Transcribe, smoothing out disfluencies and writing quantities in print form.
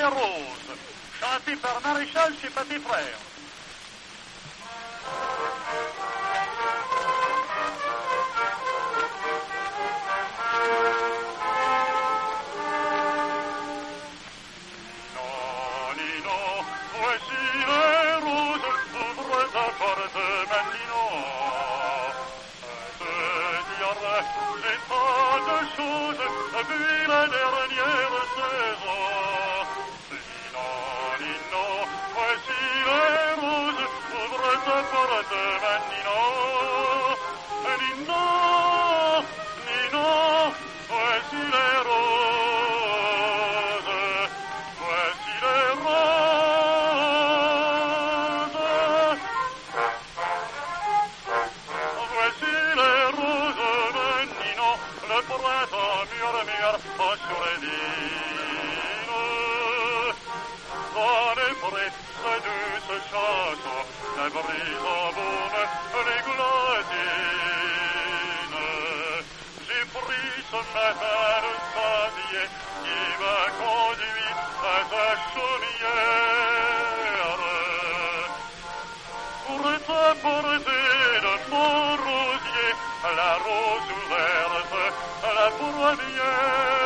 les roses, chanté par Maréchal chez Pathé Frères. Voici les roses, ouvre ta porte maintenant. Se dire j'ai tant de choses, puis la dernière saison. Nino, voici les roses, ouvre ta porte maintenant. Nino, voici les roses, voici les roses. Voici les roses, Nino, le printemps murmure sur les vignes. Dans les prés, sa douce chanson, la brise en baume, les glatines. J'ai pris ce matin le sanglier qui m'a conduit à ta chaumière. Pour t'apporter de mon rosier, la rose ouverte, la première.